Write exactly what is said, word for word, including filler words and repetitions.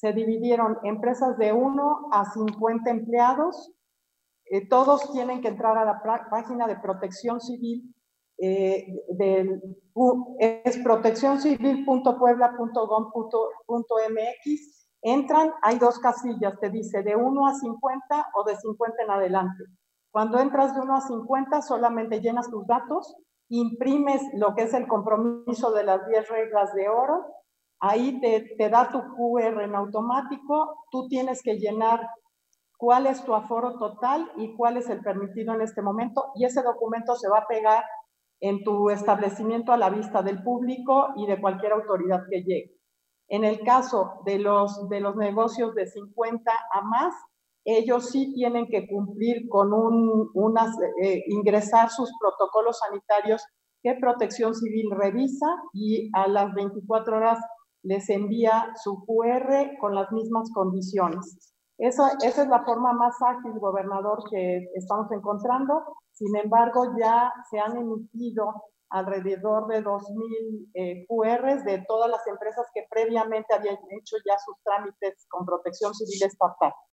se dividieron empresas de uno a cincuenta empleados. Eh, todos tienen que entrar a la página de Protección Civil, eh, del, uh, es protección civil punto puebla punto gov punto mx. Entran, hay dos casillas, te dice de uno a cincuenta o de cincuenta en adelante. Cuando entras de uno a cincuenta, solamente llenas tus datos, imprimes lo que es el compromiso de las diez reglas de oro, ahí te, te da tu Q R en automático, tú tienes que llenar cuál es tu aforo total y cuál es el permitido en este momento, y ese documento se va a pegar en tu establecimiento a la vista del público y de cualquier autoridad que llegue. En el caso de los, de los negocios de cincuenta a más, ellos sí tienen que cumplir con un, unas, eh, ingresar sus protocolos sanitarios que Protección Civil revisa y a las veinticuatro horas les envía su Q R con las mismas condiciones. Eso, esa es la forma más ágil, gobernador, que estamos encontrando. Sin embargo, ya se han emitido alrededor de dos mil eh, Q Rs de todas las empresas que previamente habían hecho ya sus trámites con Protección Civil estatal.